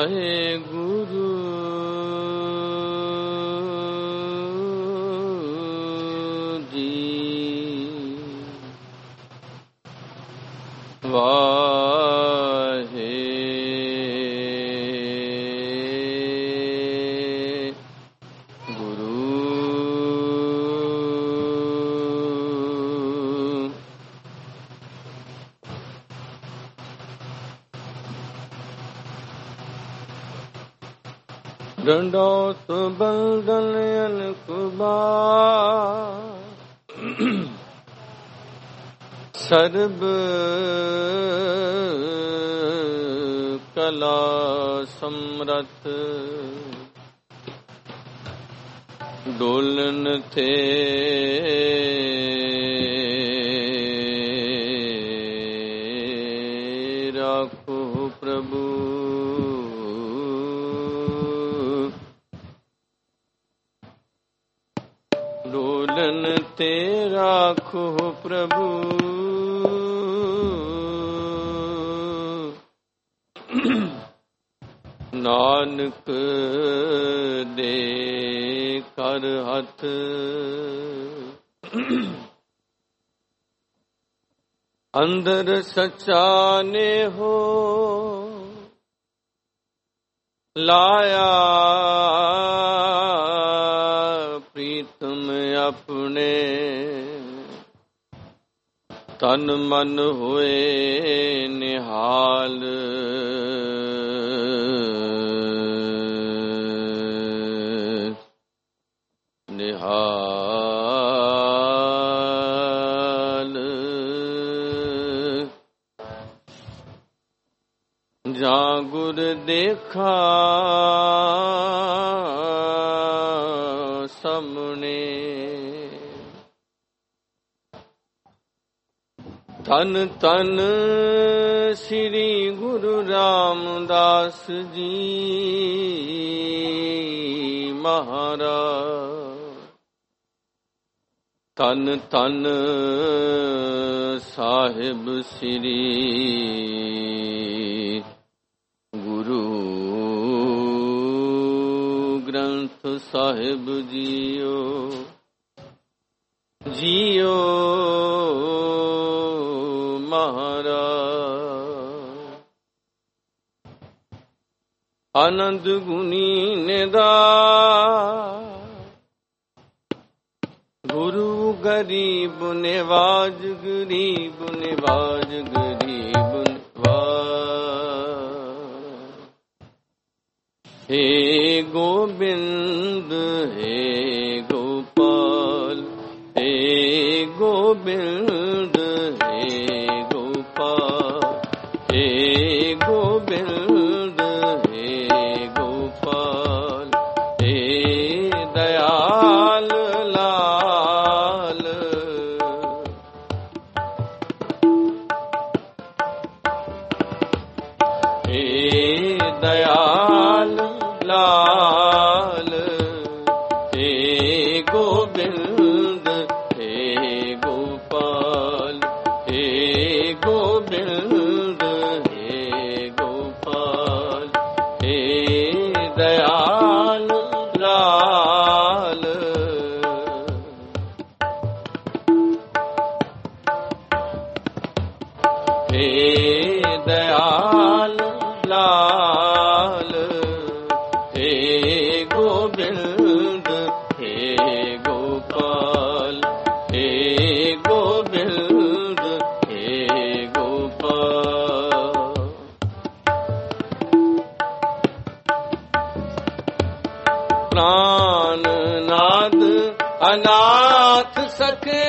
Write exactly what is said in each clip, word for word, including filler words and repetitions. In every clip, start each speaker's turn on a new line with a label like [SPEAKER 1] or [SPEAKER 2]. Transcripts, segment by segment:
[SPEAKER 1] ਵਾਹਿਗੁਰੂ ਜੀ ਵਾਹਿਗੁਰੂ ਡੰਡੋਤ ਬੰਦਨ ਅਨਕੁਬਾਰ ਸਰਬ ਕਲਾ ਸਮਰਥ ਡੋਲਨ ਤੇ ਰਾਖੋ ਪ੍ਰਭੂ ਡੋਲਨ ਤੇ ਰਾਖੋ ਪ੍ਰਭੂ ਨਾਨਕ ਦੇ ਕਰ ਹੱਥ ਅੰਦਰ ਸੱਚਾ ਨੇ ਹੋ ਲਾਇਆ ਪ੍ਰੀਤਮ ਆਪਣੇ ਤਨ ਮਨ ਹੋਏ ਨਿਹਾਲ ਨਿਹਾਲ ਜਾਂ ਗੁਰ ਦੇਖਾ ਸਾਹਮਣੇ ਧੰਨ ਧੰਨ ਸ੍ਰੀ ਗੁਰੂ ਰਾਮਦਾਸ ਜੀ ਮਹਾਰਾਜ ਧੰਨ ਧੰਨ ਸਾਹਿਬ ਸ੍ਰੀ ਗੁਰੂ ਗ੍ਰੰਥ ਸਾਹਿਬ ਜੀਓ ਜੀਓ ਮਹਾਰਾਜ ਆਨੰਦ ਗੁਣੀ ਨਿਦਾ ਗੁਰੂ ਗਰੀਬ ਨਿਵਾਜ ਗਰੀਬ ਨਿਵਾਜ ਗਰੀਬ ਨਿਵਾਜ हे गोविंद हे गोपाल हे गोविंद हे गोपाल हे गोविंद हे गोपाल हे दयाल लाल हे दयाल लाल हे गोविंद हे गोपाल हे गोविंद हे गोपाल हे दयाल लाल हे दयाल लाल हे गोविंद हे गोपाल हे गोविंद हे गोपाल प्राणनाथ अनाथ सखे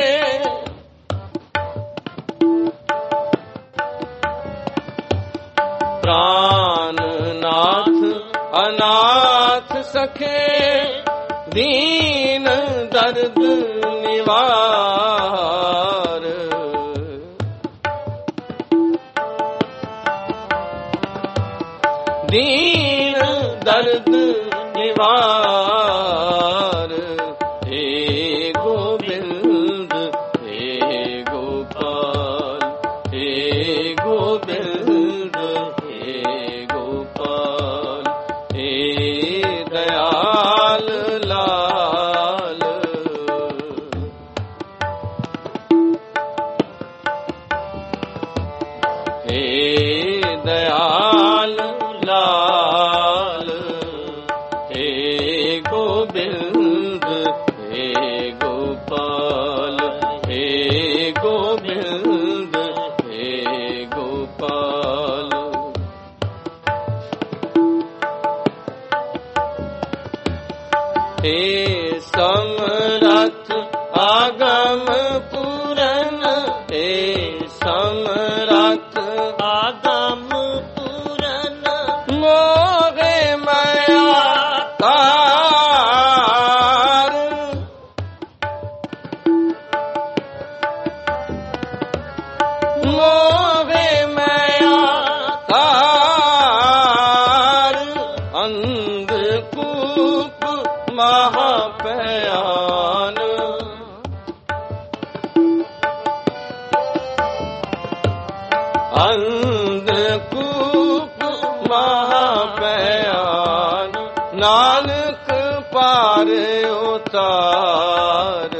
[SPEAKER 1] प्राणनाथ अनाथ सखे दीन दर्द निवार दीन दर्द निवार हे गोविंद हे गोपाल हे गोविंद हे गोपाल हे समरथ आगम पूरन, हे समरथ
[SPEAKER 2] आगम पूरन,
[SPEAKER 1] मोहे माया तार, मोहे माया तार, अंधकूप महाभयान, अंधकूप महाभयान, नानक पार उतार,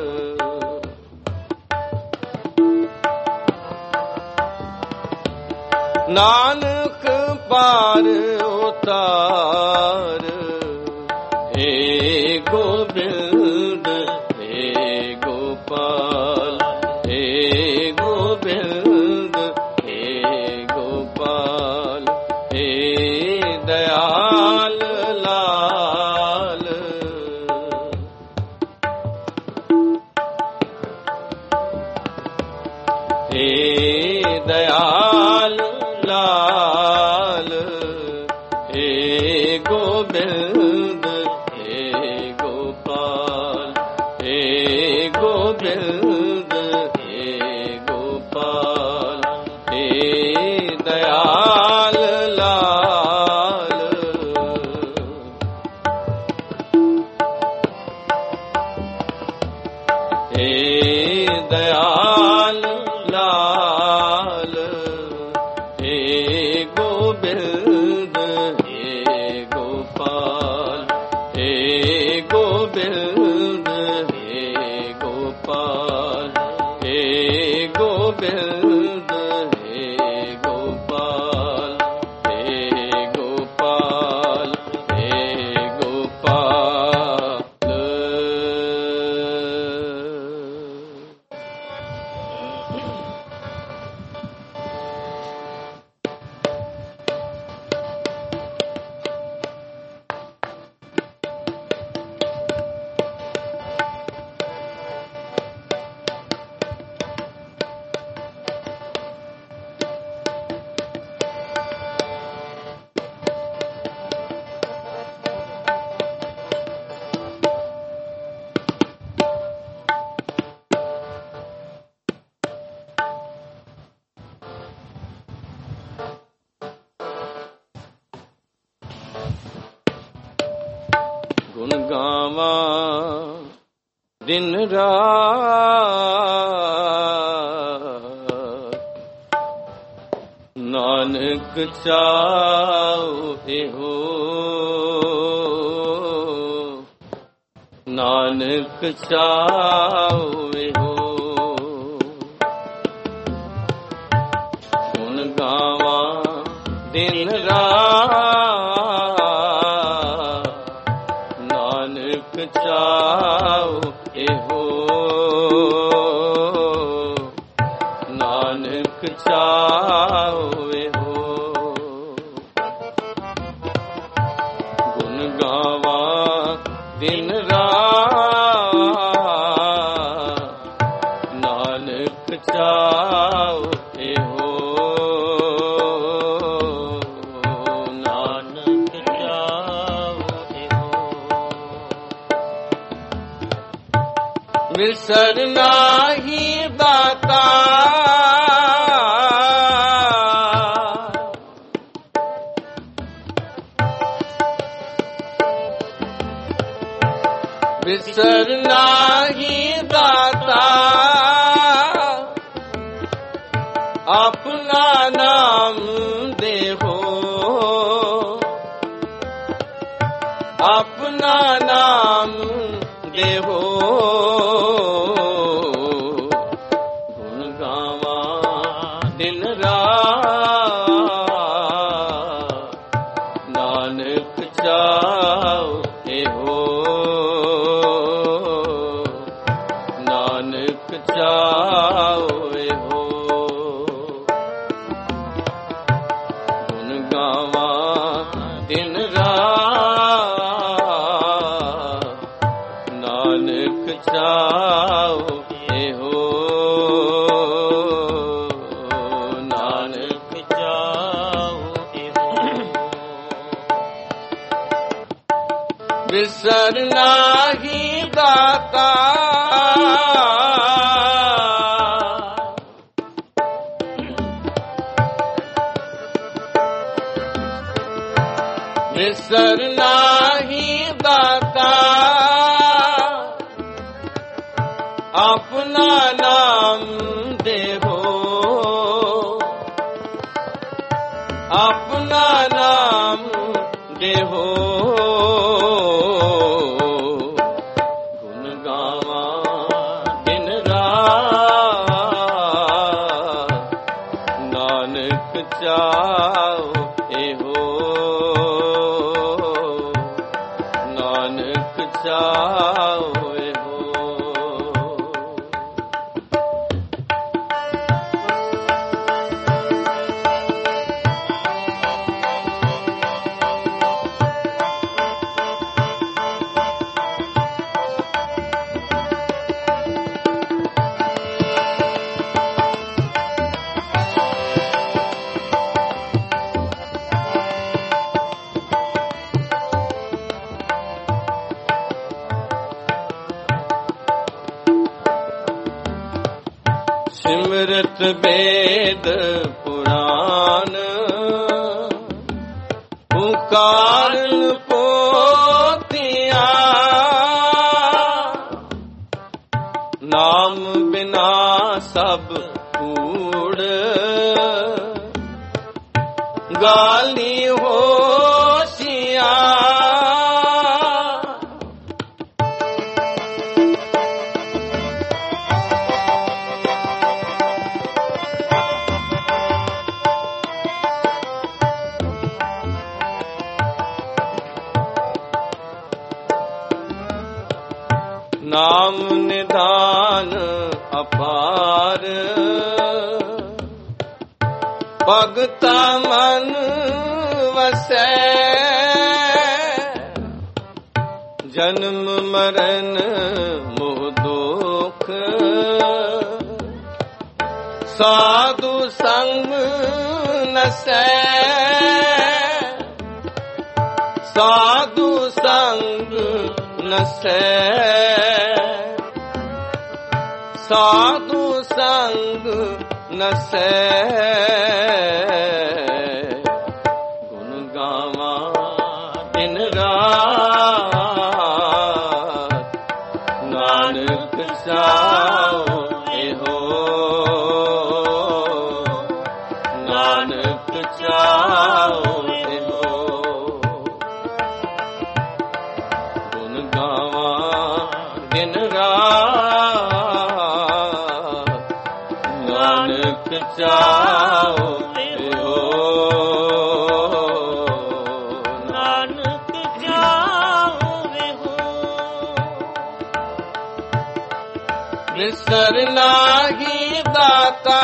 [SPEAKER 1] नानक पार उतार, हे गोविंद हे गोपाल, हे गोविंद हे गोपाल, हे दयाल लाल, हे दयाल लाल, हे गोविंद हे गोपाल, हे गोविंद हे गोपाल, हे दयाल लाल, हे दयाल लाल, हे गोविंद हे गोपाल, हे गोविंद हे गोपाल, हे गोविंद हे गोपाल, हे गोपाल हे गोपाल। गुण गावा दिन रात, नानक चाहे हो, नानक चाहे हो, गुण गावा दिन रात, नानक चाहे हो, नानक चाहे हो, गुण गावा दिन रात, नानक चाहे हो, नानक चाहे हो, विसर नाही दाता, विसर नाही दाता, अपना नाम देहो, अपना नाम देहो, गुण गावा दिन रात, नानक चाहे हो, नानक चाहे हो, गुण गावा दिन रात, ਵਿਸਰ ਨਾਹੀ ਦਾਤਾ ਵਿਸਰ ਨਾਹੀ ਦਾਤਾ ਆਪਣਾ ਨਾਮ ਦੇਹੋ ਆਪਣਾ ਨਾਮ ਦੇਹੋ ਗੁਣ ਗਾਵਾਂ ਦਿਨ ਰਾਤ ਨਾਨਕ ਚਾਉ ਇਹੋ ਨਾਨਕ ਚਾਉ ਸਿਮਰਤ ਵੇਦ ਪੁਰਾਨ ਪੁਕਾਰਨ ਪੋਥੀਆਂ ਨਾਮ ਬਿਨਾ ਸਭ ਕੂੜ ਗਾਲੀ ਹੋਸ਼ੀਆਂ ਨਾਮ ਨਿਧਾਨ ਅਪਾਰ ਭਗਤਾ ਮਨ ਵਸੈ ਜਨਮ ਮਰਨ ਮੋਹ ਦੁਖ ਸਾਧੂ ਸੰਗ ਨਸੈ ਸਾਧੂ ਸੰਗ ਨਸੈ ਸਾਧੂ ਸੰਗ ਨਸੈ ਗੁਣ ਗਾਵਾਂ ਦਿਨ ਰਾਤ ਨਾਨਕ ਚਾਉ ਇਹੋ ਨਾਨਕ ਚਾਉ ਇਹੋ ਗੁਣ ਗਾਵਾਂ ਦਿਨ ਰਾਤ ਨਾਨਕ ਚਾਉ ਇਹੋ
[SPEAKER 2] ਨਾਨਕ ਚਾਉ ਇਹੋ
[SPEAKER 1] ਵਿਸਰ ਨਾਹੀ ਦਾਤਾ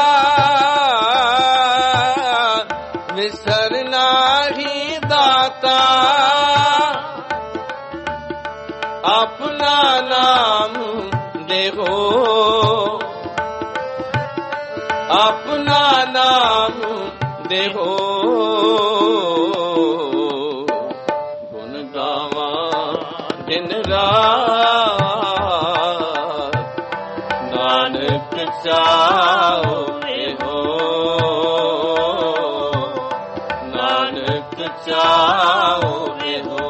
[SPEAKER 1] ਵਿਸਰ ਨਾਹੀ ਦਾਤਾ ਆਪਣਾ ਨਾਮ ਦੇਹੋ ਆਪਣਾ ਨਾਮ ਦੇਹੋ ਗੁਣ ਗਾਵਾਂ ਦਿਨ ਰਾਤ ਨਾਨਕ ਚਾਉ ਇਹੋ ਨਾਨਕ ਚਾਉ ਇਹੋ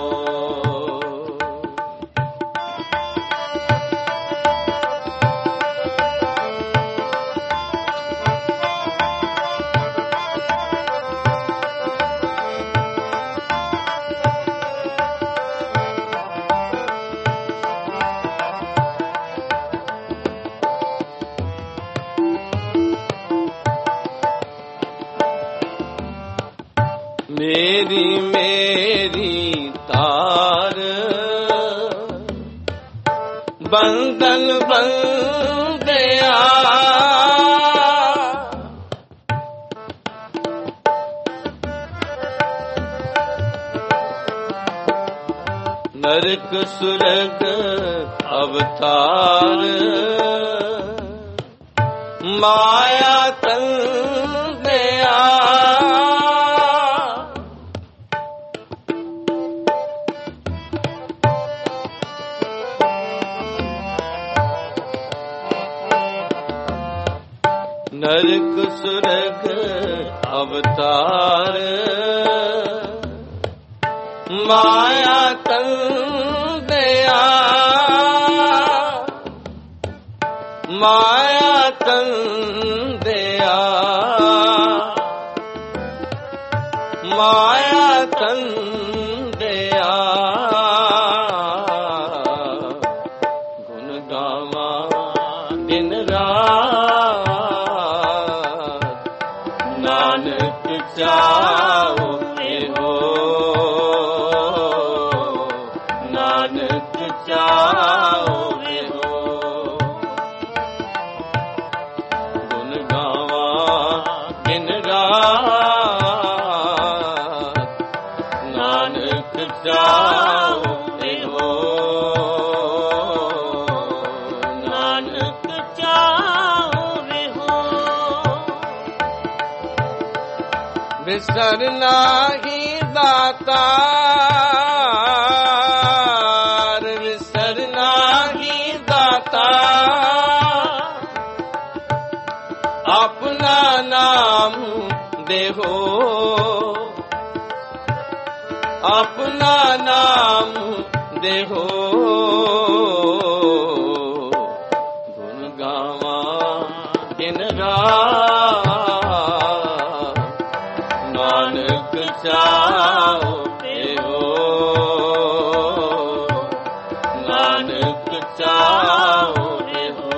[SPEAKER 1] ਮੇਰੀ ਮੇਰੀ ਤਾਰ ਬੰਧਨ ਬੰਧਿਆ ਨਰਕ ਸੁਰਗ ਅਵਤਾਰ ਮਾਇਆ ਤੰਦਿਆ नरक सुरग अवतार माया तन दया माया तन दया माया तन दया गुण गावा दिन रात नानक चाओ हो नानक चाओ हो गुण गावा दिन रात नानक चाओ हो
[SPEAKER 2] नानक चावे हो
[SPEAKER 1] बिसरना ही दातार बिसरना ही दातार अपना नाम देहो अपना नाम देहो गुण गावा दिन रात नानक चाओ हो नानक चाओ हो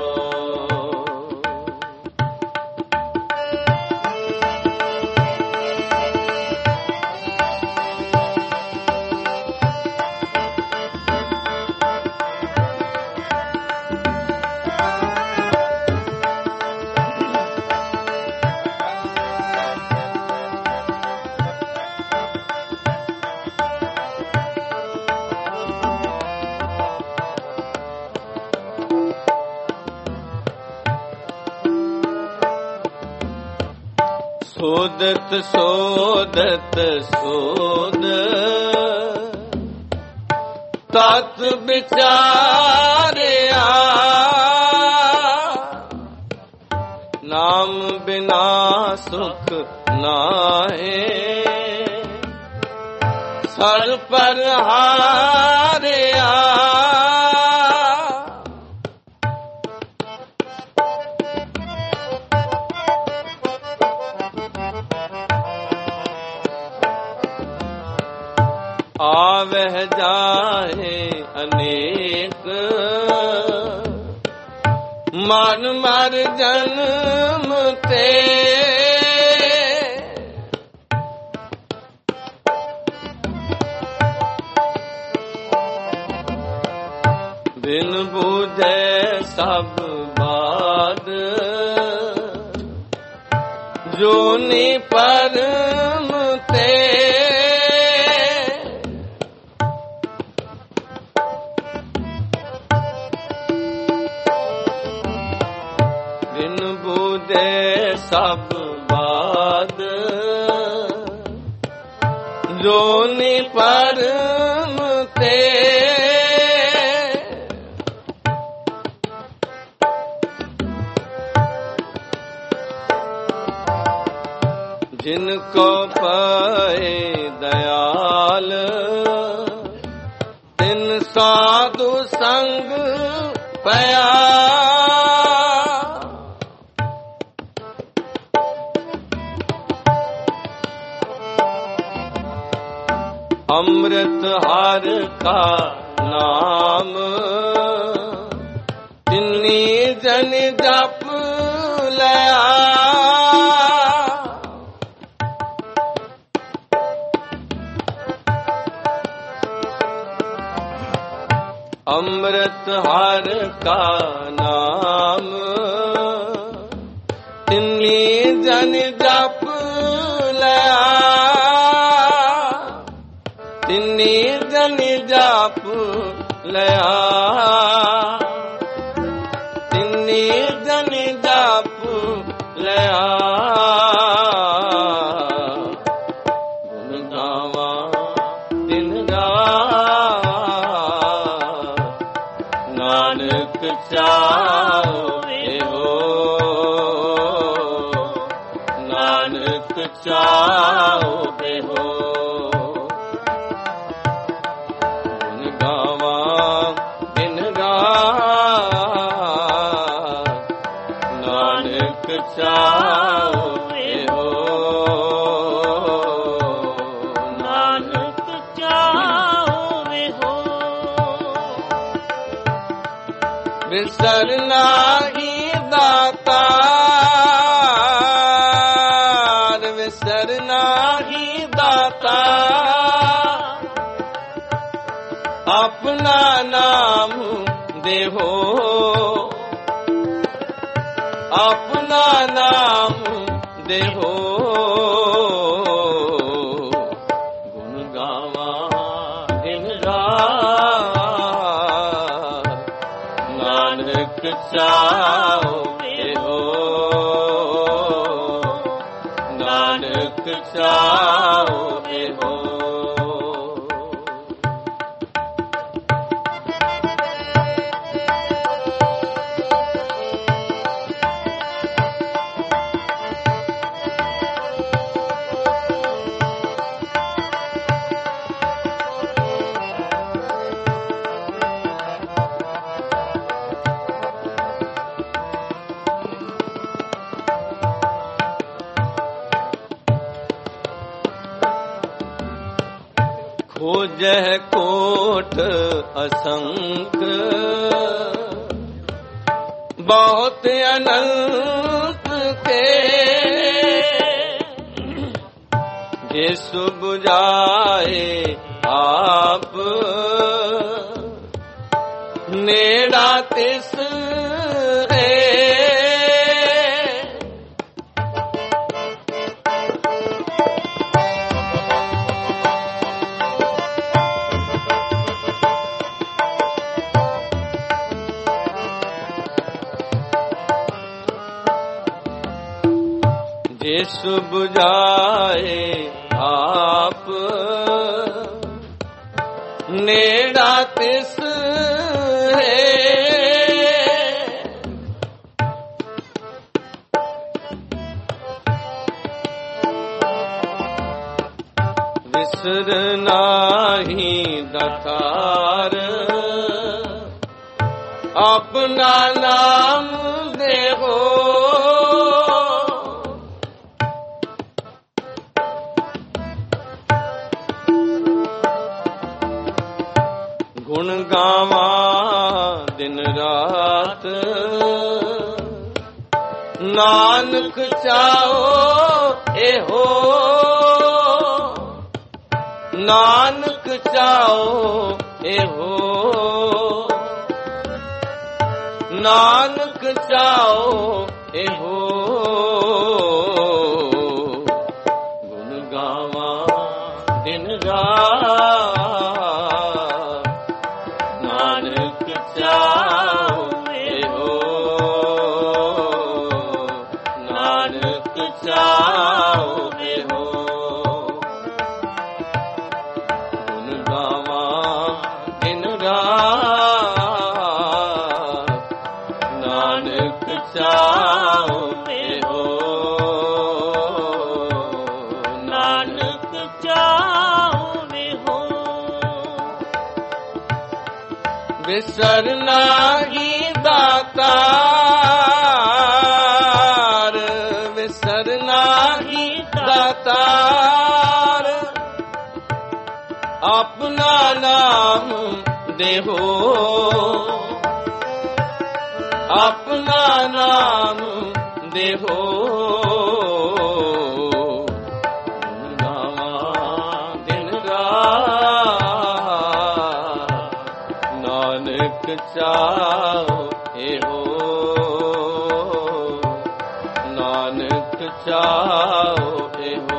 [SPEAKER 1] सोदत सोदत सोद तत विचारिया नाम बिना सुख नाहे सर पर हारिया आवह जाहे अनेक मन मर जन्म ते बिन बूझे सब बात जोनि परम ते सब बाद जोनि परम ते जिनको पाए दयाल तिन साधु संग पया अमृत हर का नाम तिन्नी जन जप लया अमृत हर का नाम तिन्नी जन जप लया तिन्नी जन जप लया तिन्नी जन जप लया गुण गावा दिन रात नानक चाहे हो ਵਿਸਰਨਾ ਹੀ ਦਾਤਾਰ, ਵਿਸਰਨਾ ਹੀ ਦਾਤਾਰ, ਆਪਣਾ ਨਾਮ ਦੇਹੋ, ਆਪਣਾ ਨਾਮ ਦੇਹੋ। ਗੁਣ ਗਾਵਾਂ ਦਿਨ ਰਾਤ, ਨਾਨਕ ਚਾਹੇ ਹੋ, ਨਾਨਕ ਚਾਹੇ ਹੋ। ਖੋਜਹਿ ਕੋਟ ਅਸੰਖ, ਬਹੁਤ ਅਨੰਤ ਕੇ, ਜਿਸ ਬੁਝਾਏ ਆਪ, ਨੇੜਾ ਤਿਸ ਹੈ। ਜਿਸ ਬੁਝਾਏ ਆਪ, ਨੇੜਾ ਤਿਸ ਹੈ। ਵਿਸਰ ਨਾਹੀ ਦਾਤਾਰ, ਆਪਣਾ ਨਾਮ ਦੇਹੋ, ਗੁਣ ਗਾਵਾਂ ਦਿਨ ਰਾਤ, ਨਾਨਕ ਚਾਹੋ ਇਹੋ, ਨਾਨਕ ਚਾਹੋ ਇਹੋ, ਨਾਨਕ ਚਾਹੋ ਇਹੋ। ਗੁਣ ਗਾਵਾਂ ਦਿਨ ਰਾਤ, ਨਾਨਕ ਚਾਹੇ ਹੋ, ਨਾਨਕ ਚਾਹੇ ਹੋ। ਗੁਣ ਗਾਵਾਂ ਦਿਨ ਰਾਤ, ਨਾਨਕ ਚਾਹੇ ਹੋ, ਨਾਨਕ ਚਾਹੇ ਹੋ। ਵਿਸਰਨਾ ਹੀ ਦਾਤਾਰ, ਵਿਸਰਨਾ ਹੀ ਦਾਤਾਰ, ਆਪਣਾ ਨਾਮ ਦੇਹੋ, ਆਪਣਾ ਨਾਮ ਦੇਹੋ। ਦਿਨ ਰਾਤ, ਨਾਨਕ ਚਾਹੇ ਹੋ, ਨਾਨਕ ਚਾਹੇ ਹੋ।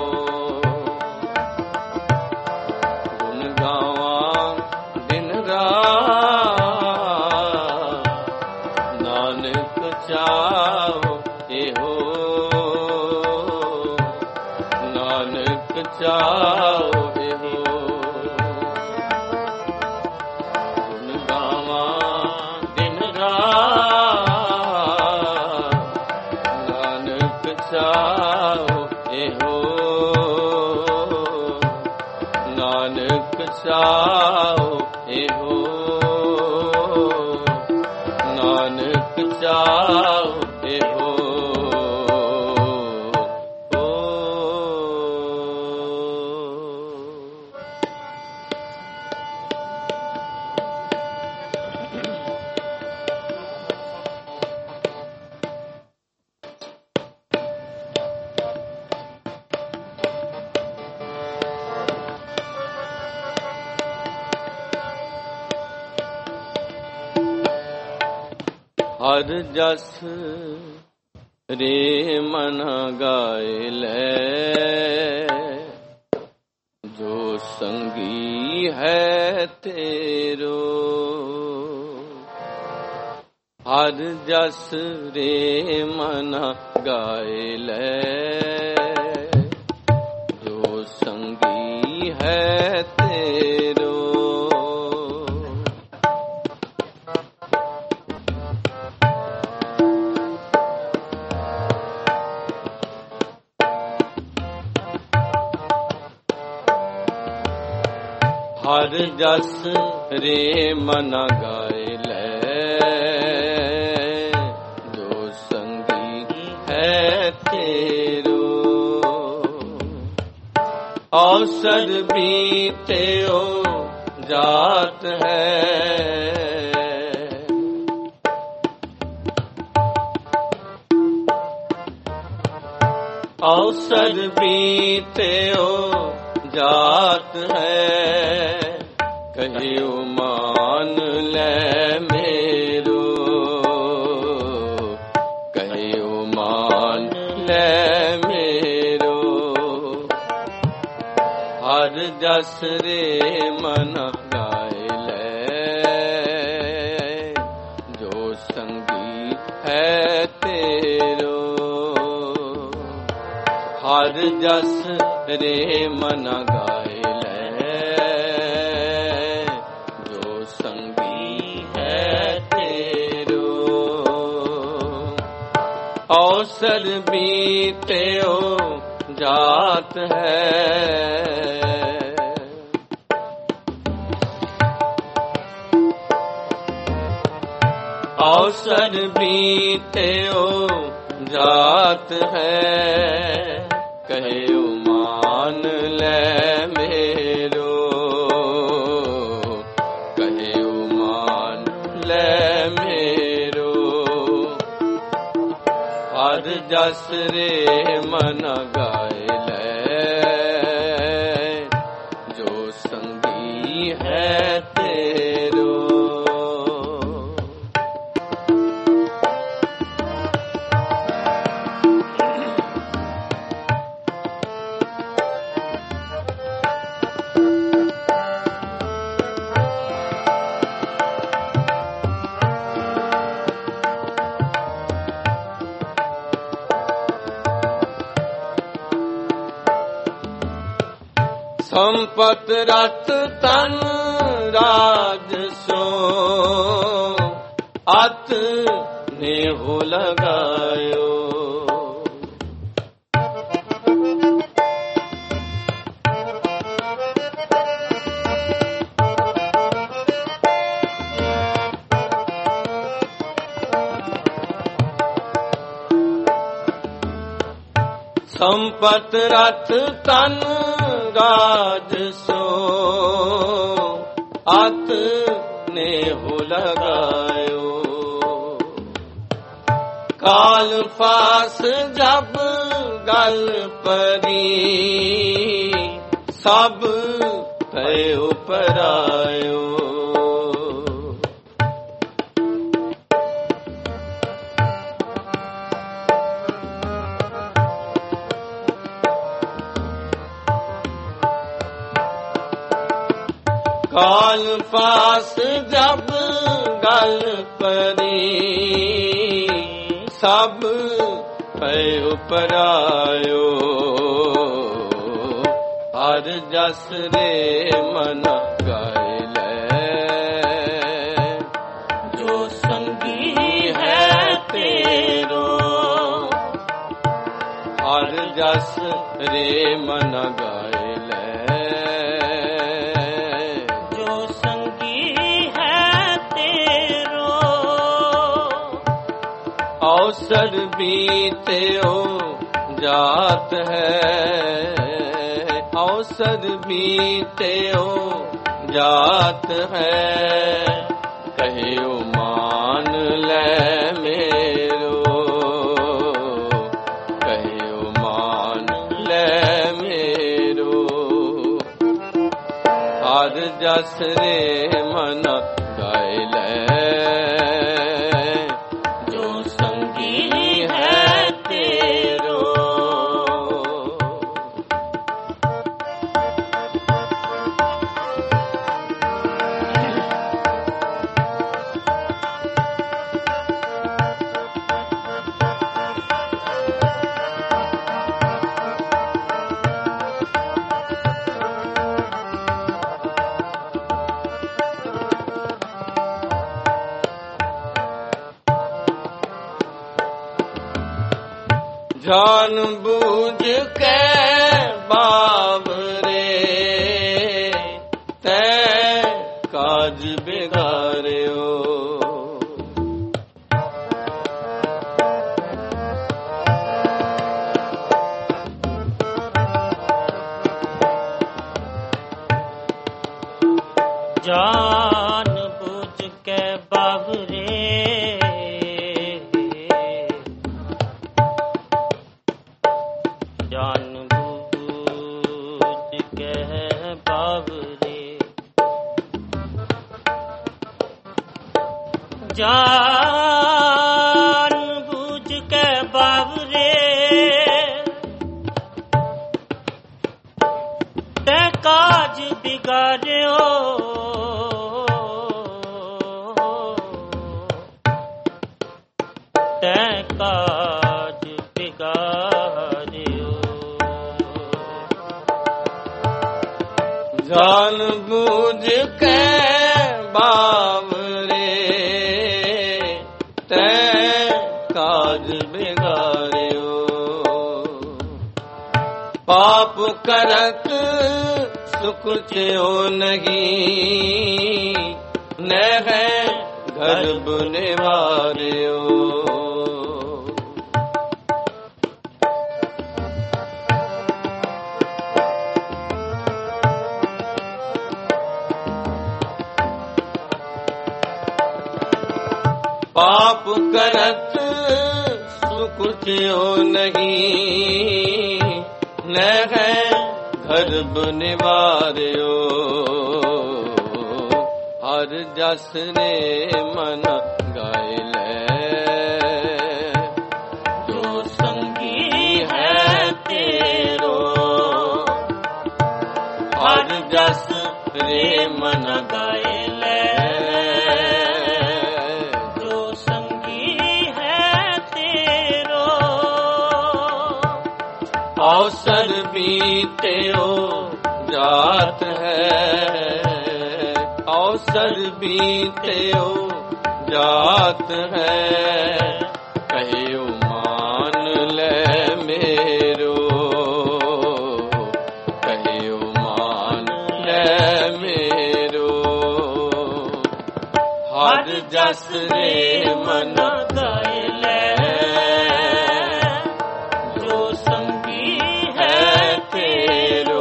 [SPEAKER 1] ਗੁਣ ਗਾਵਾਂ ਦਿਨ ਰਾਤ, ਨਾਨਕ ਚਾਹੇ ਹੋ, ਨਾਨਕ ਚਾਹੇ ਹੋ। ਗੁਣ ਗਾਵਾਂ ਦਿਨ ਰਾਤ, ਨਾਨਕ ਚਾਹੇ ਹੋ, ਨਾਨਕ ਚਾਹੇ ਹੋ, ਨਾਨਕ ਚਾਹੇ ਹੋ। हर जस रे मन गाय ले, जो संगी है तेरो। हर जस रे मन गाय ले, जो संगी है तेरो। हर जस रे मन गाय ले, जो संगी है तेरो। अवसर बीते ओ जात है, अवसर बीते ओ जात है। कहियो मान ले मेरो, कहियो मान ले मेरो। हर जस रे मन गाय ले, जो संगी है तेरो। हर जस रे मन गाय ले, जो संगी है तेरो। अवसर बीते ओ जात है, अवसर बीते ओ जात है। कहियो मान ले मेरो, कहियो मान ले मेरो। हर जस रे मन गाय ले, जो संगी है तेरो। संपत रत तन राज सो, अत नेहो लगायो। संपत रथ तन राज सो, अत नेहो लगायो। काल फास जब गल परी, सब भयो परायो। काल पास जब गल परी, सब भयो परायो। हर जस रे मन गाय ले, जो संगी है तेरो। हर जस रे मन गाय ले, जो संगी है तेरो। अवसर बीते ओ जात है, अवसर बीते ओ जात है। कहियो मान ले मेरो, कहियो मान ले मेरो। हर जस रे मन गाय ले, ਜਾਨ ਬੂਝ ਕੇ ਬਾਵਰੇ ਤੈ ਕਾਜ ਬਿਗਾਰਿਓ।
[SPEAKER 2] ਜਾਨ ਬੁਝ ਕੇ ਬਾਵਰੇ ਜਾਨ ਬੁਝ ਕੇ ਬਾਵਰੇ ਜਾਨ ਬੁਝ ਕੇ ਬਾਵਰੇ ਤੇ ਕਾਜ ਬਿਗਾੜਿਓ। ਤੈ ਕਾਜ ਬਿਗਾੜਿਓ।
[SPEAKER 1] ਜਾਨ ਬੂਝ ਕੇ ਬਾਵਰੇ ਤੈ ਕਾਜ ਬਿਗਾੜਿਓ। ਪਾਪ ਕਰਤ ਸੁਖ ਚਿਓ ਨਹੀਂ ਨਹਿ ਗਰਭ ਨਿਵਾਰਿਓ। ਪਾਪ ਕਰਤ ਸੁਖ ਚਿਓ ਨਹੀਂ ਨਹਿ ਗਰਭ ਨਿਵਾਰਿਓ। ਹਰ ਜਸ ਨੇ ਮਨ ਗਾਇ ਲੈ ਜੋ ਸੰਗੀ ਹੈ ਤੇਰੋ। ਹਰ ਜਸ ਰੇ ਮਨ ਗਾਇ ਲੈ ਜੋ ਸੰਗੀ ਹੈ ਤੇਰੋ। ਅਵਸਰ ਬੀਤਿਓ ਜਾਤ ਹੈ ਅਵਸਰ ਬੀਤਿਓ ਜਾਤ ਹੈ। ਕਹਿਓ ਮਾਨ ਲੈ ਮੇਰੋ ਕਹਿਓ ਮਾਨ ਲੈ ਮੇਰੋ। ਹਰ ਜਸ ਰੇ ਮਨ ਗਾਇ ਲੈ ਜੋ ਸੰਗੀ ਹੈ ਤੇਰੋ।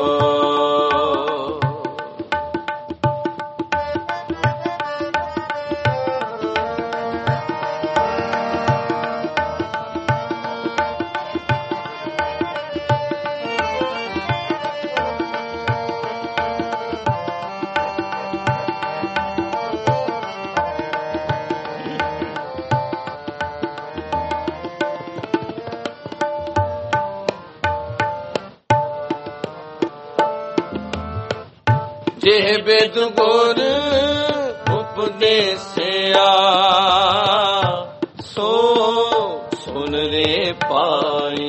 [SPEAKER 1] ਜਿਹ ਬਿਦ ਗੁਰ ਉਪਦੇਸਿਆ ਸੋ ਸੁਨ ਰੇ ਪਾਈ।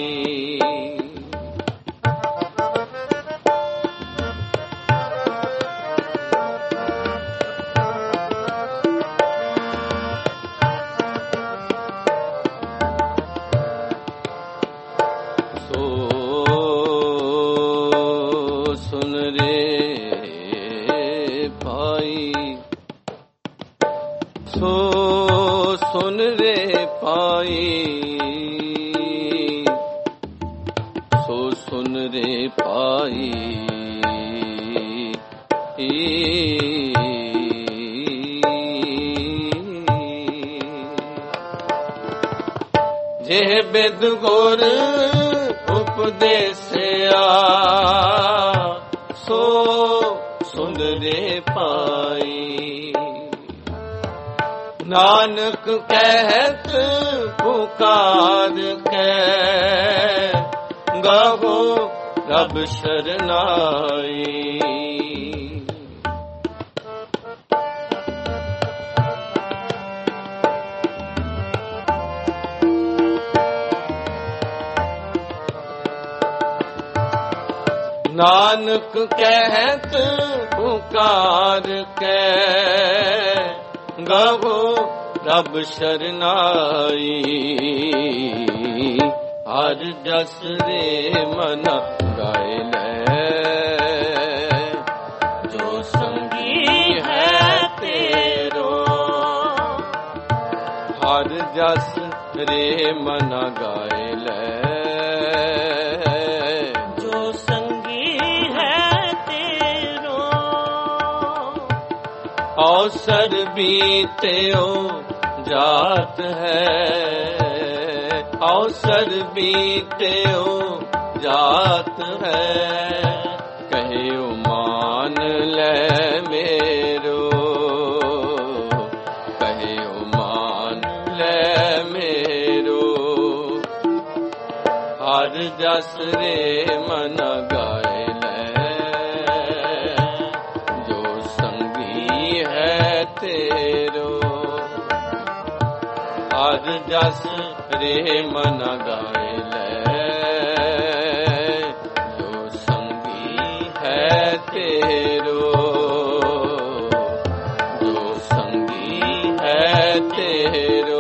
[SPEAKER 1] ਸੋ ਸੁਨ ਰੇ ਸੋ ਸੁਨ ਰੇ ਪਾਈ ਸੋ ਸੁਨ ਰੇ ਪਾਈ। ਜਿਹ ਬਿਦ ਗੁਰ ਉਪਦੇਸਿਆ ਸੋ ਸੁਨ ਰੇ ਪਾਈ। ਨਾਨਕ ਕਹਿਤ ਪੁਕਾਰ ਕੇ ਗਾਵੋ ਰਬ ਸ਼ਰਨਾਈ। ਨਾਨਕ ਕਹਿਤ ਪੁਕਾਰ ਕੇ ਗਾਵੋ ਰਬ ਸ਼ਰਨਾਈ। ਹਰ ਜਸ ਰੇ ਮਨ ਗਾਏ ਲੈ,
[SPEAKER 2] ਜੋ ਸੰਗੀ ਹੈ ਤੇਰੋ।
[SPEAKER 1] ਹਰ ਜਸ ਰੇ ਮਨ ਗਾਏ ਲੈ,
[SPEAKER 2] ਜੋ ਸੰਗੀ ਹੈ ਤੇਰੋ।
[SPEAKER 1] ਅਵਸਰ ਬੀਤਿਓ ਜਾਤ ਹੈ, ਅਵਸਰ ਬੀਤਿਓ ਜਾਤ ਹੈ। ਕਹਿਓ ਮਾਨ ਲੈ ਮੇਰੋ, ਕਹਿਓ ਮਾਨ ਲੈ ਮੇਰੋ। ਹਰ ਜਸ ਰੇ ਮਨ ਗਾਏ ਲੈ, ਜੋ ਸੰਗੀ ਹੈ ਤੇਰੋ। ਹਰ ਜਸ ਰੇ ਮਨ ਗਾਏ ਲੈ, ਜੋ ਸੰਗੀ ਹੈ ਤੇਰੋ। ਜੋ ਸੰਗੀ ਹੈ ਤੇਰੋ,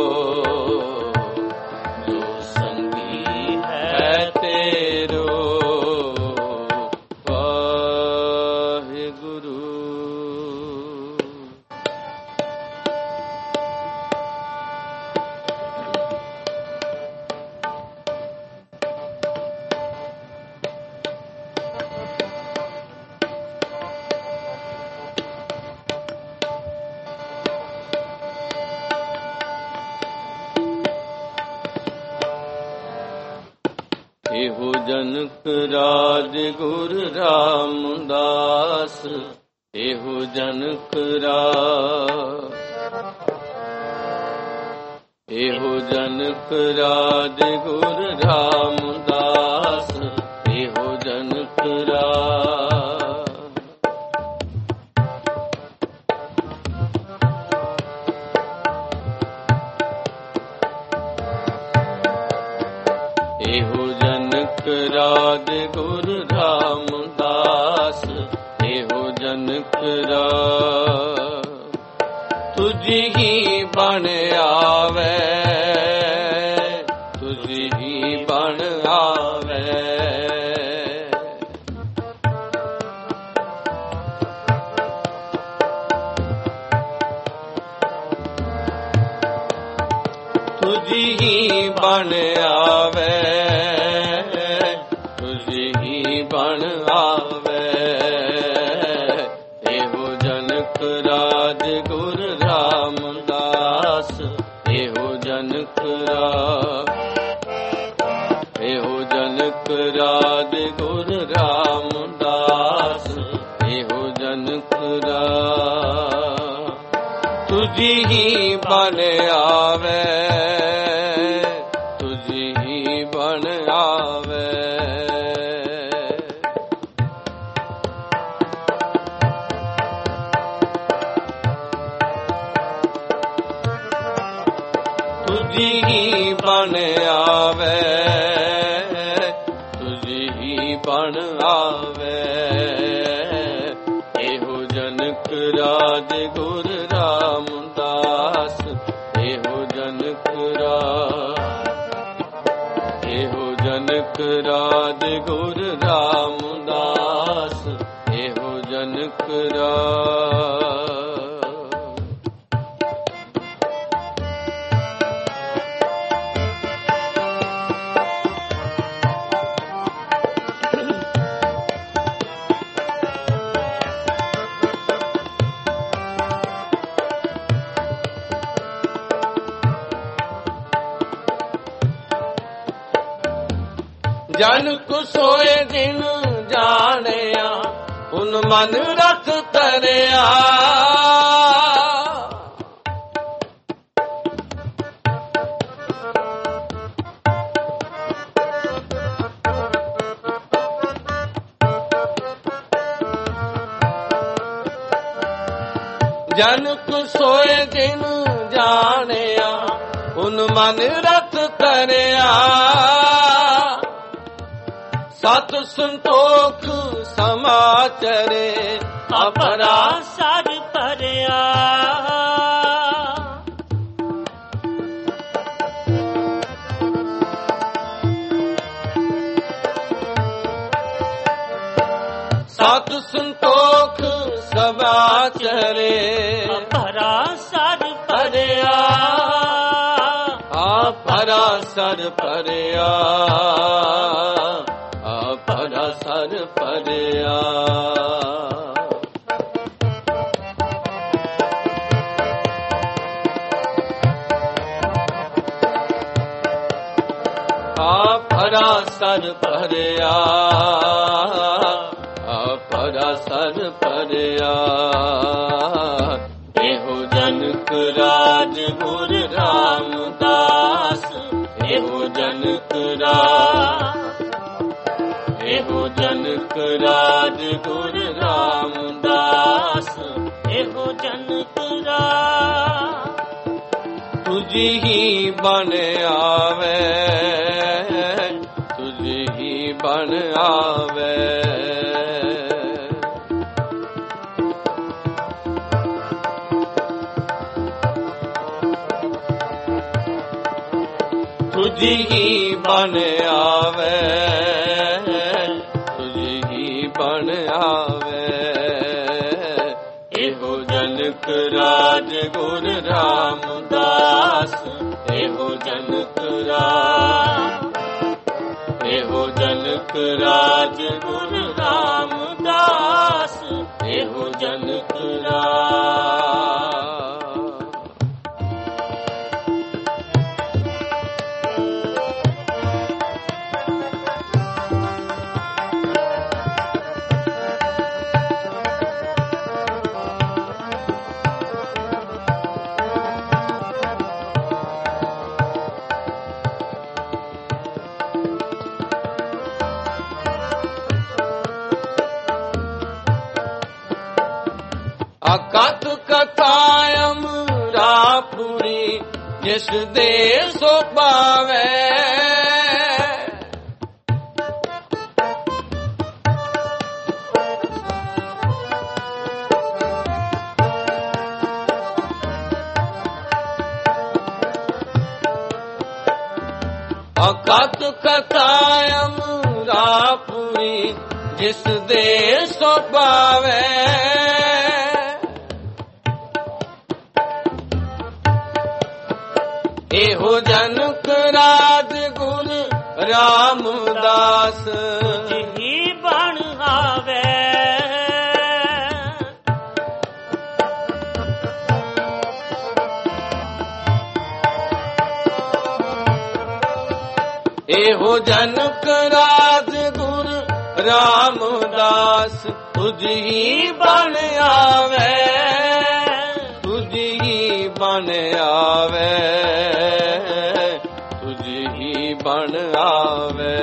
[SPEAKER 1] ਜੋ ਸੰਗੀ ਹੈ ਤੇਰੋ। ਵਾਹਿਗੁਰੂ। ਇਹੋ ਜਨਕ ਰਾਜ ਗੁਰ ਰਾਮਦਾਸ, ਇਹੋ ਜਨਕ ਰਾਜ, ਇਹੋ ਜਨਕ ਰਾਜ ਗੁਰ ਰਾਮਦਾਸ, ਇਹੋ ਜਨਕ ਰਾਜ। ਇਹੋ ਜਨਕ ਰਾਜ ਗੁਰ ਰਾਮਦਾਸ, ਇਹੋ ਜਨਕ ਰਾਜ। ਤੁਝ ਹੀ ਬਣ ਆਵੇ, ਤੁਝ ਹੀ ਬਣ ਆਵੇ। ਤੁਝ ਹੀ ਬਣ ਆਵੇ, ਤੁਝ ਹੀ ਬਣ ਆਵੇ। ਇਹੋ ਜਨਕ ਰਾਜ ਗੁਰ ਰਾਮਦਾਸ, ਇਹੋ ਜਨਕ ਰਾਜ। ਇਹੋ ਜਨਕ ਰਾਜ ਗੁਰ ਰਾਮਦਾਸ, ਇਹੋ ਜਨਕ ਰਾਜ। ਤੁਝ ਹੀ ਬਣ ਆਵੇ, ਤੁਝ ਹੀ ਬਣ ਆਵੇ। ਤੁਝ ਹੀ ਬਣ ਆਵੇ, ਤੁਝ ਹੀ ਬਣ ਆਵੇ। ਇਹੋ ਜਨਕ ਰਾਜ ਗੁਰ ਰਾਮਦਾਸ, ਇਹੋ ਜਨਕ ਰਾਜ। ਇਹੋ ਜਨਕ ਰਾਜ ਗੁਰ ਰਾਮਦਾਸ, ਇਹੋ ਜਨਕ ਰਾਜ। ਜਨ ਕੋ ਸੋਏ ਦਿਨ ਜਾਣਿਆ, ਉਨ ਮਨ ਰਖ ਤਰਿਆ। ਜਨ ਕੋ ਸੋਏ ਦਿਨ ਜਾਣਿਆ, ਉਨ ਮਨ ਰਖ ਤਰਿਆ। ਸਤ ਸੰਤੋਖ ਸਮਾਚਰੇ, ਅਪਰਾ
[SPEAKER 2] ਸਰ ਭਰਿਆ।
[SPEAKER 1] ਚਰੇ
[SPEAKER 2] ਭਰਾ ਸਰ ਭਰਿਆ
[SPEAKER 1] ਆ ਭਰਾ ਸਰ ਭਰਿਆ ਆ ਭਰਾ ਸਰ ਭਰਿਆ ਆ ਭਰਾ ਸਰ ਭਰਿਆ ਆ ਭਰਾ ਸਰ ਭਰਿਆ ਇਹੋ ਜਨਕ ਰਾਜ ਗੁਰ ਰਾਮਦਾਸ ਇਹੋ ਜਨਕ ਰਾਜ ਇਹੋ ਜਨਕ ਰਾਜ ਗੁਰ ਰਾਮਦਾਸ
[SPEAKER 2] ਇਹੋ ਜਨਕ ਰਾਜ
[SPEAKER 1] ਤੁਝੀ ਹੀ ਬਣ ਆਵੇ ਤੁਝੀ ਹੀ ਬਣ ਆਵੇ ਤੁਝੀ ਹੀ ਬਣ ਆਵੇ ਤੁਝੀ ਹੀ ਬਣ ਆਵੇ ਇਹੋ ਜਨਕ ਰਾਜ ਗੁਰ ਰਾਮਦਾਸ ਇਹੋ ਜਨਕ ਰਾਜ ਇਹੋ ਜਨਕ ਰਾਜ ਗੁਰ ਰਾਮਦਾਸ ਇਹੋ ਜਨਕ ਰਾਜ ਅਕਥ ਕਥਾਇਮ ਰਾਪੁਰੀ ਜਿਸ ਦੇ ਸੋ ਪਾਵੇ ਅਕਥ ਕਥਾਇਮ ਰਾਪੁਰੀ ਜਿਸ ਦੇ ਸੋ ਪਾਵੇ ਇਹੋ ਜਨਕ ਰਾਜ ਗੁਰ ਰਾਮਦਾਸ
[SPEAKER 2] ਤੁਝੀ ਬਣ ਆਵੇ
[SPEAKER 1] ਇਹੋ ਜਨਕ ਰਾਜ ਗੁਰ ਰਾਮਦਾਸ ਤੁਝੀ ਬਣ ਆਵੇ ਤੁਝੀ ਬਣ ਆਵੇ ਤੁਝੀ ਬਣ ਆਵੇ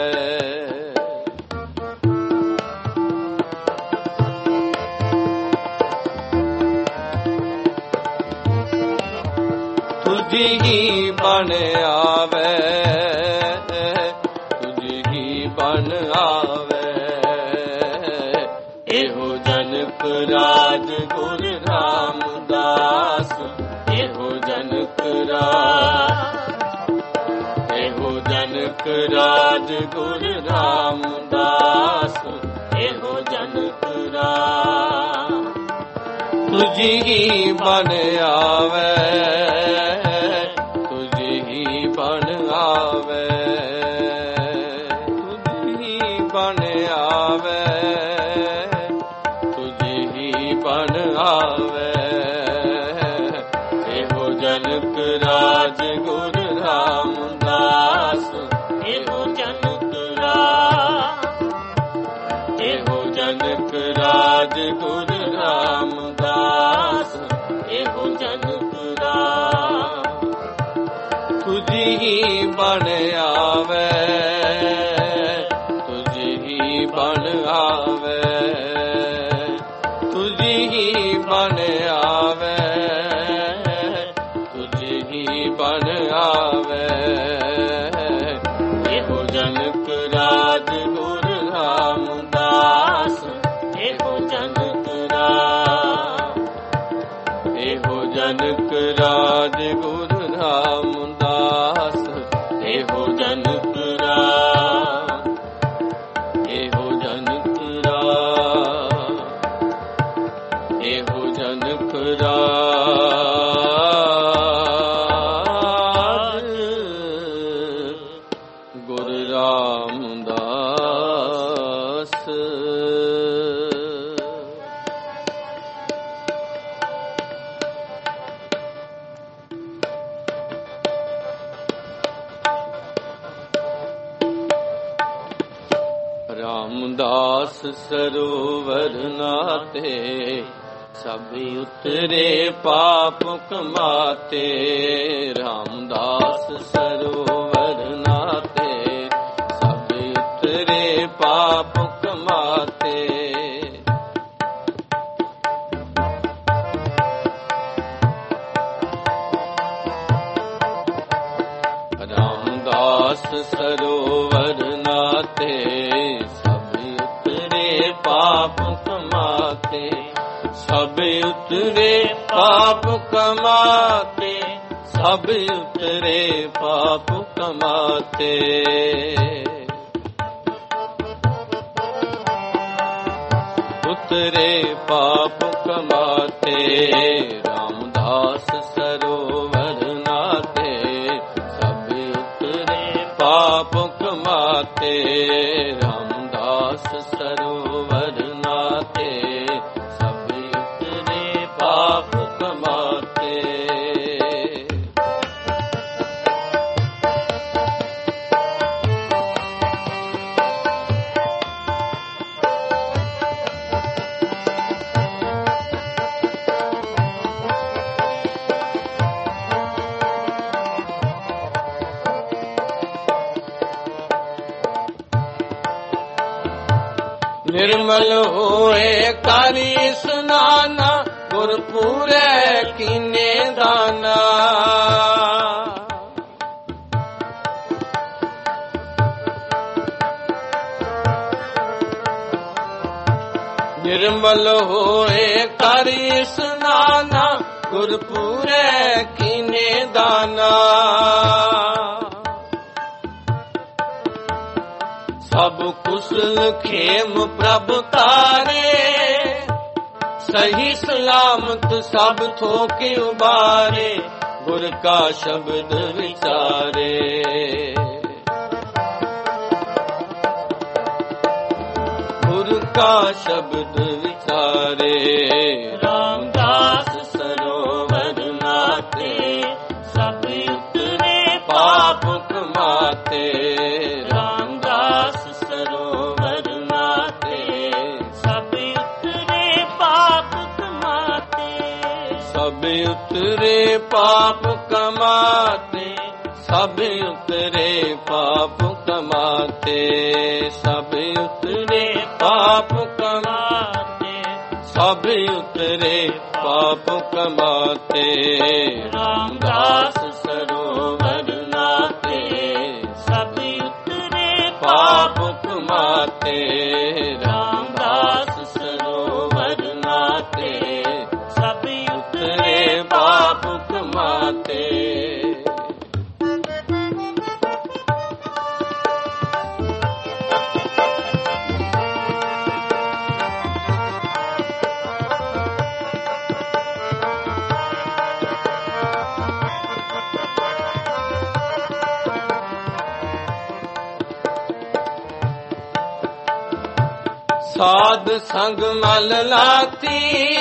[SPEAKER 1] ਤੁਝੀ ਬਣ ਆਵੇ ਤੁਝੀ ਬਣ ਆਵੇ ਇਹੋ ਜਨਕ ਰਾਜ ਗੁਰ ਰਾਮਦਾਸ ਇਹੋ ਜਨਕ ਰਾਜ ਇਹੋ ਜਨਕ ਰਾਜ ਗੁਰ ਰਾਮਦਾਸ ਇਹੋ ਜਨਕ ਰਾਜ ਤੁਝੀ ਬਣ ਆਵੇ ਤੁਝੀ ਬਣ ਆਵੇ ਤੁਝੀ ਬਣ ਆਵੇ ਤੁਝੀ ਬਣ ਆਵੇ ਇਹੋ ਜਨਕ ਰਾਜ ਗੁਰ ਰਾਮਦਾਸ
[SPEAKER 2] ਇਹੋ ਜਨਕ ਰਾਜ
[SPEAKER 1] ਇਹੋ ਜਨਕ ਰਾਜ ਗੁਰ ਰਾਮਦਾਸ ਇਹੋ ਜਨਕ ਰਾਜ ਤੁਝੀ ਬਣ ਆਵੇ ਤੁਝੀ ਬਣ ਆਵੇ ਤੁਝੀ ਬਣ ਆਵੇ ਤੁਝੀ ਬਣ ਆਵੇ ਇਹੋ ਜਨਕ ਰਾਜ ਗੁਰ ਰਾਮਦਾਸ
[SPEAKER 2] ਇਹੋ ਜਨਕ ਰਾਜ
[SPEAKER 1] ਇਹੋ ਜਨਕ ਰਾਜ ਗੁਰ ਰਾਮਦਾਸ ਇਹੋ ਜਨਕ ਰਾਜ ਇਹੋ ਜਨਕ ਰਾਜ ਇਹੋ ਰਾਜ ਗੁਰ ਰਾਮਦਾਸ। ਰਾਮਦਾਸ ਸਰੋਵਰ ਨਾਤੇ ਸਭ ਉਤਰੇ ਪਾਪ ਕਮਾਤੇ। ਰਾਮਦਾਸ ਸਰੋਵਰ ਨਾਤੇ ਸਭ ਉਤਰੇ ਪਾਪ ਕਮਾਤੇ। ਰਾਮਦਾਸ ਸਰੋਵਰ ਨਾਤੇ ਸਭ ਉਤਰੇ ਪਾਪ ਕਮਾਤੇ। ਸਭ ਉਤਰੇ ਪਾਪ ਕਮਾਤੇ। ਸਭ ਉਤਰੇ ਪਾਪ ਕਮਾਤੇ। ਉਤਰੇ ਪਾਪ ਕਮਾਤੇ। ਰਾਮਦਾਸ ਸਰੋਵਰ ਨਾਤੇ ਸਭ ਉਤਰੇ ਪਾਪ ਕਮਾਤੇ। ਰਾਮਦਾਸ ਸਰੋਵਰ ਨਾਤੇ ਸਭ ਉਤਰੇ ਪਾਪ ਕਮਾਤੇ। ਨਿਰਮਲ ਹੋਏ ਕਰ ਇਸਨਾਨਾ ਗੁਰ ਪੂਰੇ ਕੀਨੇ ਦਾਨਾ। ਨਿਰਮਲ ਹੋਏ ਕਰ ਇਸਨਾਨਾ ਗੁਰ ਪੂਰੇ ਕੀਨੇ ਦਾਨਾ। ਸਭ ਕੁਸਲ ਖੇਮ ਪ੍ਰਭ ਤਾਰੇ ਸਹੀ ਸਲਾਮਤ ਸਭ ਥੋਕੇ ਉਬਾਰੇ। ਗੁਰ ਕਾ ਸ਼ਬਦ ਵਿਚਾਰੇ। ਗੁਰ ਕਾ ਸ਼ਬਦ ਵਿਚਾਰੇ। ਰਾਮਦਾਸ ਸਰੋਵਰ ਨਾਤੇ ਸਭ ਉਤਰੇ ਪਾਪ ਕਮਾਤੇ। ਰਾਮਦਾਸ ਸਰੋਵਰ ਨਾਤੇ ਸਭ ਉਤਰੇ ਪਾਪ ਕਮਾਤੇ। ਸਭ ਉਤਰੇ ਪਾਪ ਕਮਾਤੇ। ਸਭ ਉਤਰੇ ਪਾਪ ਕਮਾਤੇ। ਸਭ ਉਤਰੇ ਪਾਪ ਕਮਾਤੇ। ਸਭ ਉਤਰੇ ਪਾਪ ਕਮਾਤੇ। ਰਾਮਦਾਸ ਸਰੋਵਰ ਨਾਤੇ ਸਭ ਉਤਰੇ ਪਾਪ ਕਮਾਤੇ। ਰਾਮਦਾਸ ਸਰੋਵਰ ਨਾਤੇ ਸਭ ਉਤਰੇ ਪਾਪ ਕਮਾਤੇ। ਸਾਧ ਸੰਗ ਮਲ ਲਾਤੀ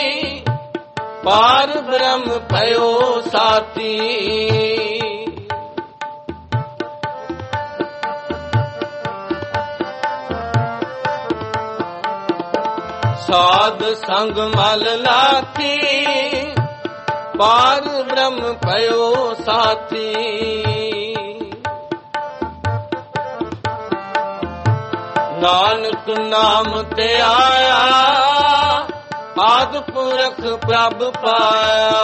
[SPEAKER 1] ਪਾਰ ਬ੍ਰਹਮ ਭਇਓ ਸਾਤੀ। ਸਾਧ ਸੰਗ ਮਲ ਲਾਤੀ ਪਾਰ ਬ੍ਰਹਮ ਭਇਓ ਸਾਥੀ। ਨਾਨਕ ਨਾਮ ਤੇ ਆਇਆ ਆਦਿ ਪੁਰਖ ਪ੍ਰਭ ਪਾਇਆ।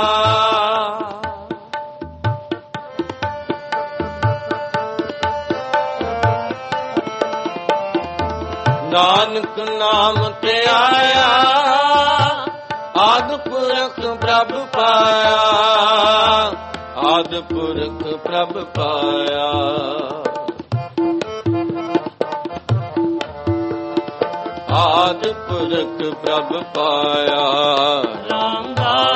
[SPEAKER 1] ਨਾਨਕ ਨਾਮ ਤੇ ਆਇਆ ਆਦਿ ਪੁਰਖ ਪ੍ਰਭ ਪਾਇਆ। ਆਦਿ ਪੁਰਖ ਪ੍ਰਭ ਪਾਇਆ। ਆਦਿ ਪੁਰਖ ਪ੍ਰਭ ਪਾਇਆ। ਰਾਮਦਾਸ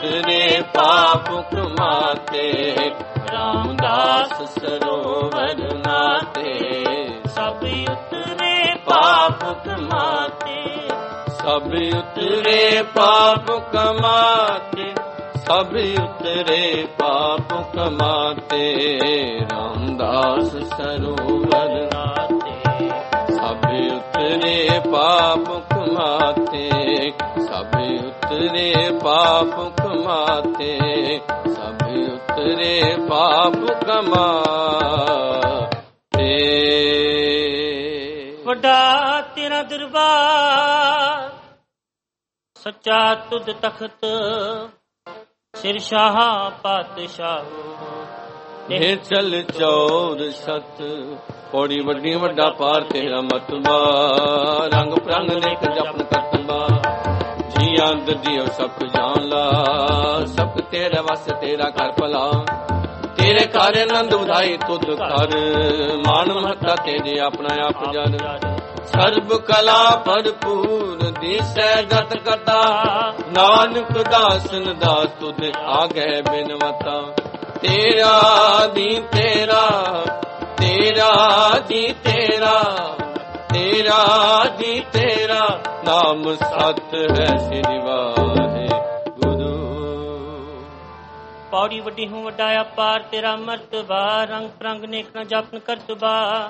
[SPEAKER 1] ਉਤਰੇ ਪਾਪ ਕਮਾਤੇ, ਰਾਮਦਾਸ ਸਰੋਵਰ ਨਾਤੇ।
[SPEAKER 2] ਸਭ ਉਤਰੇ ਪਾਪ ਕਮਾਤੇ,
[SPEAKER 1] ਸਭ ਉਤਰੇ ਪਾਪ ਕਮਾਤੇ, ਸਭ ਉਤਰੇ ਪਾਪ ਕਮਾਤੇ, ਰਾਮਦਾਸ ਸਰੋਵਰ ਨਾਤੇ। ਸਭ ਉਤਰੇ ਪਾਪ ਕਮਾਤੇ, ਸਭ ਉਤਰੇ ਪਾਪ ਕਮਾਤੇ, ਸਭ ਉਤਰੇ ਪਾਪ ਕਮਾਤੇ।
[SPEAKER 2] ਵੱਡਾ ਤੇਰਾ ਦਰਬਾਰ, ਸੱਚਾ ਤੁਧ ਤਖਤ, ਸਿਰ ਸ਼ਾਹ ਪਾਤਸ਼ਾਹ।
[SPEAKER 1] ਇਹ ਚਲ ਚੌਰ ਸਤ, ਪੌੜੀ ਵੱਡੀ ਵੱਡਾ ਪਾਰ ਤੇਰਾ ਮਤਬਾ। ਰੰਗ ਪ੍ਰੰਗ ਨੇਕ ਜਪਨ ਕਰਤਬਾ, ਜੀ ਅੰਦ ਦਿਓ ਸਭ ਜਾਣ ਲਾ। ਸਭ ਤੇਰੇ ਵਸ ਤੇਰਾ ਘਰ ਭਲਾ, ਤੇਰੇ ਘਰ ਆਨੰਦ ਉਦਾਈ ਤੁਧ ਕਰ। ਮਾਨ ਮਹਤਾ ਤੇਰੇ ਆਪਣਾ ਆਪ ਜਨ, ਸਰਬ ਕਲਾ ਭਰਪੂਰ ਦਿਸੈ ਜਤ ਕਤਾ। ਨਾਨਕ ਦਾਸਨ ਦਾ ਤੁਧ ਆਗੇ ਬਿਨਵਤਾ। ਤੇਰਾ ਦੀ ਤੇਰਾ, ਤੇਰਾ ਦੀ ਤੇਰਾ, ਤੇਰਾ ਦੀ ਤੇਰਾ, ਨਾਮ ਸਤ ਹੈ ਸ੍ਰੀ ਵਾਹਿਗੁਰੂ।
[SPEAKER 2] ਪੌੜੀ ਵੱਡੀ ਹੂੰ ਵੱਡਾ ਅਪਾਰ ਤੇਰਾ ਮਰਤਬਾ। ਰੰਗ ਪ੍ਰੰਗ ਨੇਕ ਨਾ ਜਪਨ ਕਰਤਬਾ।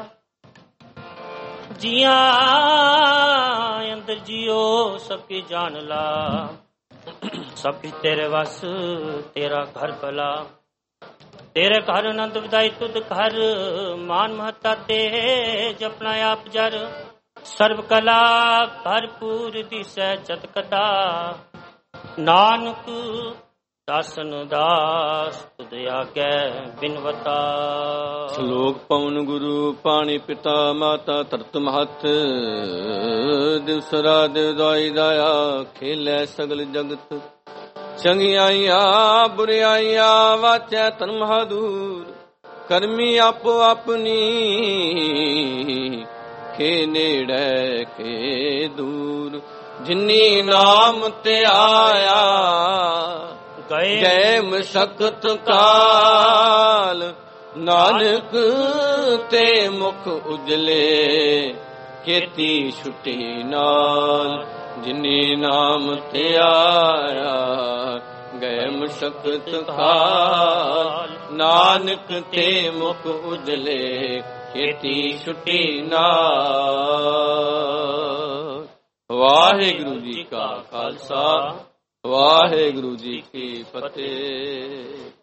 [SPEAKER 2] ਜੀਆਂ ਅੰਦਰ ਜਿਓ ਸਭ ਕੀ ਜਾਣ ਲਾ। ਸਭ ਕੀ ਤੇਰੇ ਵਸ ਤੇਰਾ ਘਰ ਭਲਾ, ਤੇਰੇ ਘਰ ਆਨੰਦ ਵਧਾਈ ਤੁਧ ਘਰ। ਮਾਨ ਮਹਤਾ ਤੇ ਜਪਨਾ ਆਪ ਜਰ, ਸਰਬ ਕਲਾ ਭਰਪੂਰ ਦਿਸੈ ਜਤ ਕਤਾ। ਨਾਨਕ ਦਾਸਨ ਦਾਸ ਤੁਧ ਆਗੇ ਬਿਨਵਤਾ।
[SPEAKER 1] ਸ਼ਲੋਕ ਪਵਨ ਗੁਰੂ ਪਾਣੀ ਪਿਤਾ ਮਾਤਾ ਧਰਤ ਮਹਤ। ਦਿਵਸਰਾ ਦਿਵਦਾਈ ਦਾਇਆ ਖੇਲੇ ਸਗਲ ਜਗਤ। ਚੰਗਿਆਈਆਂ ਬੁਰਿਆਈਆਂ ਵਾਚੈ ਤਨ ਮਹਾਦੂਰ। ਕਰਮੀ ਆਪੋ ਆਪਣੀ ਖੇ ਨੇੜੇ ਖੇ ਦੂਰ। ਜਿਨੀ ਨਾਮ ਤੇ ਆਇਆ ਗਏ ਮਸਕਤ ਕਾਲ। ਨਾਨਕ ਤੇ ਮੁਖ ਉਜਲੇ ਕੀਤੀ ਛੁੱਟੀ ਨਾਲ। ਜਿਨੀ ਨਾਮ ਤੇ ਆਇਆ ਗਏ ਮਸਕਤ ਕਾਲ। ਨਾਨਕ ਤੇ ਮੁਖ ਉਜਲੇ ਕੀਤੀ ਛੁੱਟੀ ਨਾਲ। ਵਾਹਿਗੁਰੂ ਜੀ ਕਾ ਖਾਲਸਾ, ਵਾਹਿਗੁਰੂ ਜੀ ਕੀ ਫਤਿਹ।